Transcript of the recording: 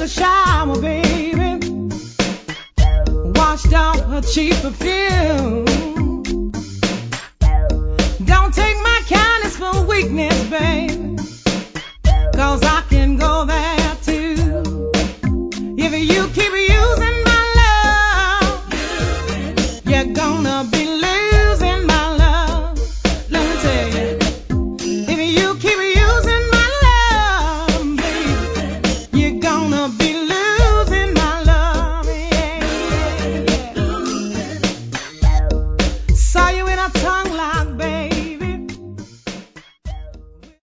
the shower, baby. Washed off her cheap perfume. Don't take my kindness for weakness, babe.